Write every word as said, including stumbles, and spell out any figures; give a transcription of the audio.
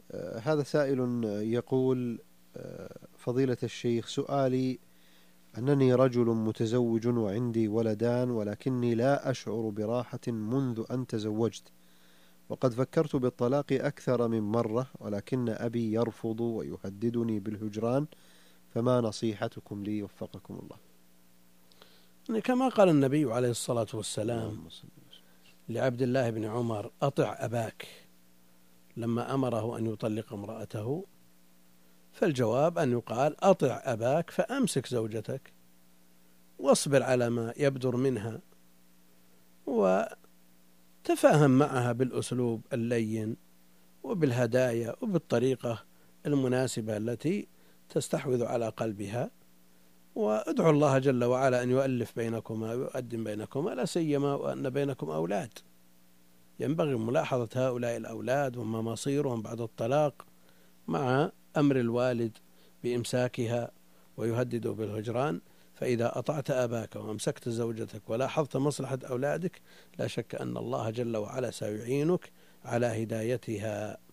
آه، هذا سائل يقول: آه، فضيلة الشيخ، سؤالي أنني رجل متزوج وعندي ولدان، ولكني لا أشعر براحة منذ أن تزوجت، وقد فكرت بالطلاق أكثر من مرة، ولكن أبي يرفض ويهددني بالهجران، فما نصيحتكم لي وفقكم الله؟ يعني كما قال النبي عليه الصلاة والسلام اللهم صل وسلم. لعبد الله بن عمر: أطع أباك، لما أمره أن يطلق امرأته، فالجواب أن يقال: أطع أباك فأمسك زوجتك واصبر على ما يبدر منها، وتفاهم معها بالأسلوب اللين وبالهدايا وبالطريقة المناسبة التي تستحوذ على قلبها، وادعوا الله جل وعلا أن يؤلف بينكما ويؤدم بينكما، لا سيما وأن بينكم أولاد. ينبغي ملاحظة هؤلاء الأولاد وما مصيرهم بعد الطلاق، مع أمر الوالد بإمساكها ويهدد بالهجران. فإذا أطعت أباك وأمسكت زوجتك ولاحظت مصلحة أولادك، لا شك أن الله جل وعلا سيعينك على هدايتها